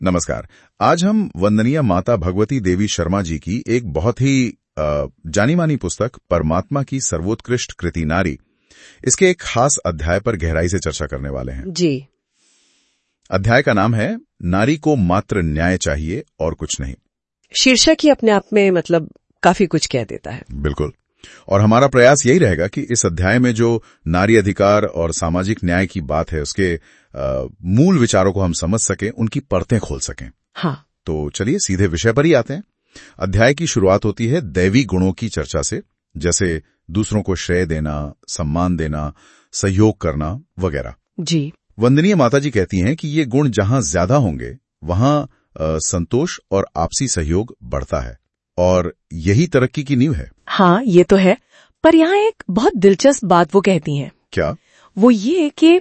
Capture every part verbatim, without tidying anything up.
नमस्कार। आज हम वंदनीय माता भगवती देवी शर्मा जी की एक बहुत ही जानी मानी पुस्तक परमात्मा की सर्वोत्कृष्ट कृति नारी, इसके एक खास अध्याय पर गहराई से चर्चा करने वाले हैं। जी। अध्याय का नाम है नारी को मात्र न्याय चाहिए और कुछ नहीं। शीर्षक ही अपने आप में मतलब काफी कुछ कह देता है। बिल्कुल। और हमारा प्रयास यही रहेगा कि इस अध्याय में जो नारी अधिकार और सामाजिक न्याय की बात है, उसके आ, मूल विचारों को हम समझ सकें, उनकी परतें खोल सकें। हाँ। तो चलिए सीधे विषय पर ही आते हैं। अध्याय की शुरुआत होती है दैवी गुणों की चर्चा से, जैसे दूसरों को श्रेय देना, सम्मान देना, सहयोग करना वगैरह। जी। वंदनीय माता जी कहती हैं कि ये गुण जहां ज्यादा होंगे वहां संतोष और आपसी सहयोग बढ़ता है, और यही तरक्की की नींव है। हाँ, ये तो है। पर यहाँ एक बहुत दिलचस्प बात वो कहती हैं। क्या? वो ये कि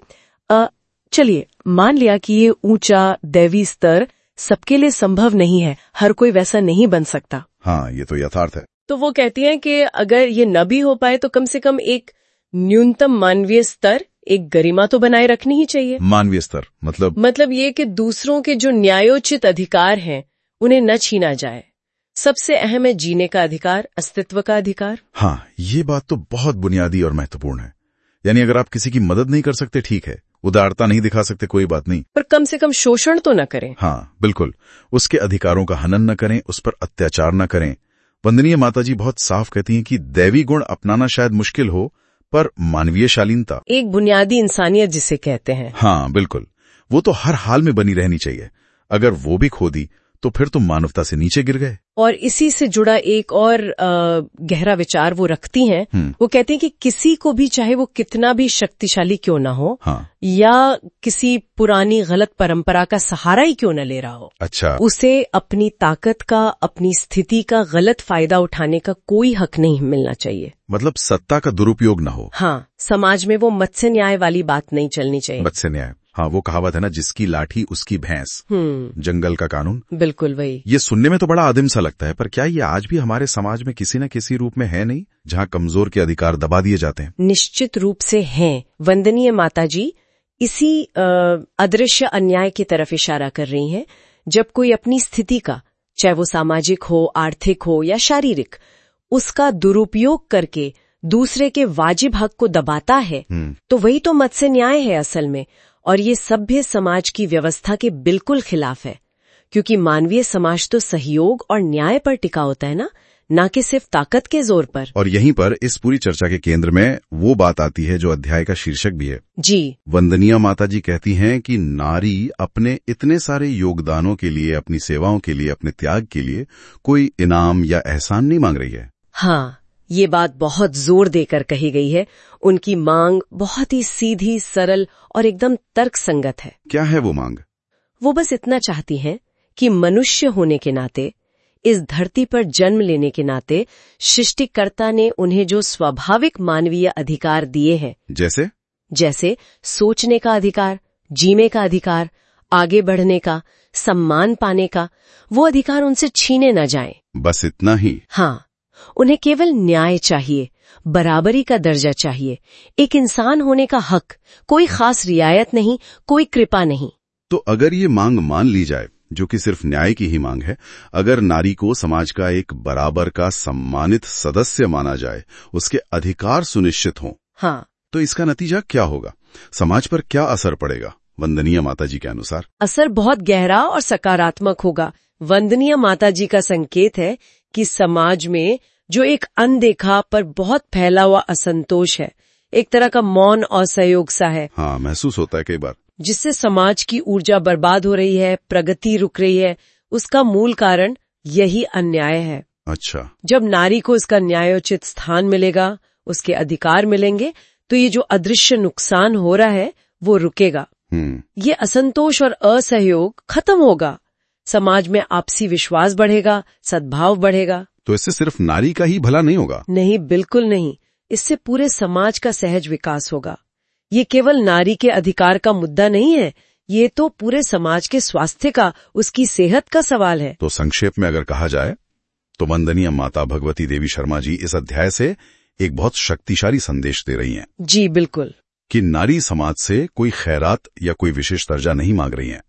चलिए मान लिया कि ये ऊंचा दैवी स्तर सबके लिए संभव नहीं है, हर कोई वैसा नहीं बन सकता। हाँ, ये तो यथार्थ है। तो वो कहती हैं कि अगर ये न भी हो पाए तो कम से कम एक न्यूनतम मानवीय स्तर, एक गरिमा तो बनाए रखनी ही चाहिए। मानवीय स्तर मतलब मतलब ये कि दूसरों के जो न्यायोचित अधिकार हैं उन्हें न छीना जाए। सबसे अहम है जीने का अधिकार, अस्तित्व का अधिकार। हाँ, ये बात तो बहुत बुनियादी और महत्वपूर्ण है। यानी अगर आप किसी की मदद नहीं कर सकते, ठीक है, उदारता नहीं दिखा सकते, कोई बात नहीं, पर कम से कम शोषण तो न करें। हाँ बिल्कुल, उसके अधिकारों का हनन न करें, उस पर अत्याचार न करें। वंदनीय माताजी बहुत साफ कहती हैं कि दैवी गुण अपनाना शायद मुश्किल हो, पर मानवीय शालीनता, एक बुनियादी इंसानियत जिसे कहते हैं, हाँ बिल्कुल, वो तो हर हाल में बनी रहनी चाहिए। अगर वो भी खो दी तो फिर तुम मानवता से नीचे गिर गए। और इसी से जुड़ा एक और आ, गहरा विचार वो रखती हैं। वो कहती हैं कि किसी को भी, चाहे वो कितना भी शक्तिशाली क्यों ना हो, हाँ, या किसी पुरानी गलत परंपरा का सहारा ही क्यों न ले रहा हो, अच्छा, उसे अपनी ताकत का, अपनी स्थिति का गलत फायदा उठाने का कोई हक नहीं मिलना चाहिए। मतलब सत्ता का दुरुपयोग ना हो। हाँ, समाज में वो मत्स्य न्याय वाली बात नहीं चलनी चाहिए। मत्स्य न्याय, हाँ, वो कहावत है ना, जिसकी लाठी उसकी भैंस, जंगल का कानून। बिल्कुल वही। ये सुनने में तो बड़ा आदिम सा लगता है, पर क्या ये आज भी हमारे समाज में किसी न किसी रूप में है नहीं, जहाँ कमजोर के अधिकार दबा दिए जाते हैं? निश्चित रूप से हैं। वंदनीय माताजी इसी अदृश्य अन्याय की तरफ इशारा कर रही हैं। जब कोई अपनी स्थिति का, चाहे वो सामाजिक हो, आर्थिक हो या शारीरिक, उसका दुरुपयोग करके दूसरे के वाजिब हक को दबाता है, तो वही तो मत्स्य न्याय है असल में। और ये सभ्य समाज की व्यवस्था के बिल्कुल खिलाफ है, क्योंकि मानवीय समाज तो सहयोग और न्याय पर टिका होता है ना, ना कि सिर्फ ताकत के जोर पर। और यहीं पर इस पूरी चर्चा के केंद्र में वो बात आती है जो अध्याय का शीर्षक भी है। जी। वंदनीय माताजी कहती हैं कि नारी अपने इतने सारे योगदानों के लिए, अपनी सेवाओं के लिए, अपने त्याग के लिए कोई इनाम या एहसान नहीं मांग रही है। हाँ, ये बात बहुत जोर देकर कही गई है। उनकी मांग बहुत ही सीधी, सरल और एकदम तर्कसंगत है। क्या है वो मांग? वो बस इतना चाहती हैं कि मनुष्य होने के नाते, इस धरती पर जन्म लेने के नाते, सृष्टिकर्ता ने उन्हें जो स्वाभाविक मानवीय अधिकार दिए हैं, जैसे जैसे सोचने का अधिकार, जीने का अधिकार, आगे बढ़ने का, सम्मान पाने का, वो अधिकार उनसे छीने न जाएं। बस इतना ही? हाँ, उन्हें केवल न्याय चाहिए, बराबरी का दर्जा चाहिए, एक इंसान होने का हक, कोई खास रियायत नहीं, कोई कृपा नहीं। तो अगर ये मांग मान ली जाए, जो कि सिर्फ न्याय की ही मांग है, अगर नारी को समाज का एक बराबर का सम्मानित सदस्य माना जाए, उसके अधिकार सुनिश्चित हों, हाँ, तो इसका नतीजा क्या होगा? समाज पर क्या असर पड़ेगा वंदनीय माताजी के अनुसार? असर बहुत गहरा और सकारात्मक होगा। वंदनीय माताजी का संकेत है कि समाज में जो एक अनदेखा पर बहुत फैला हुआ असंतोष है, एक तरह का मौन और सहयोग सा है। हाँ, महसूस होता है कई बार, जिससे समाज की ऊर्जा बर्बाद हो रही है, प्रगति रुक रही है। उसका मूल कारण यही अन्याय है। अच्छा। जब नारी को इसका न्यायोचित स्थान मिलेगा, उसके अधिकार मिलेंगे, तो ये जो अदृश्य नुकसान हो रहा है वो रुकेगा। ये असंतोष और असहयोग खत्म होगा, समाज में आपसी विश्वास बढ़ेगा, सद्भाव बढ़ेगा। तो इससे सिर्फ नारी का ही भला नहीं होगा? नहीं, बिल्कुल नहीं। इससे पूरे समाज का सहज विकास होगा। ये केवल नारी के अधिकार का मुद्दा नहीं है, ये तो पूरे समाज के स्वास्थ्य का, उसकी सेहत का सवाल है। तो संक्षेप में अगर कहा जाए तो वंदनीय माता भगवती देवी शर्मा जी इस अध्याय से एक बहुत शक्तिशाली संदेश दे रही हैं। जी बिल्कुल। कि नारी समाज से कोई खैरात या कोई विशेष दर्जा नहीं मांग रही हैं,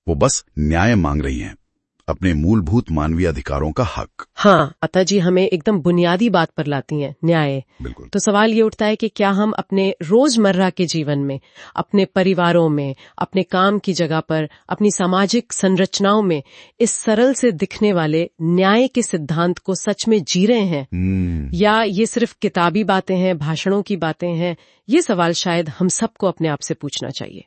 वो बस न्याय मांग रही हैं, अपने मूलभूत मानवीय अधिकारों का हक। हाँ, माता जी हमें एकदम बुनियादी बात पर लाती हैं, न्याय। बिल्कुल। तो सवाल ये उठता है कि क्या हम अपने रोजमर्रा के जीवन में, अपने परिवारों में, अपने काम की जगह पर, अपनी सामाजिक संरचनाओं में इस सरल से दिखने वाले न्याय के सिद्धांत को सच में जी रहे हैं, hmm. या ये सिर्फ किताबी बातें हैं, भाषणों की बातें हैं? ये सवाल शायद हम सबको अपने आप से पूछना चाहिए।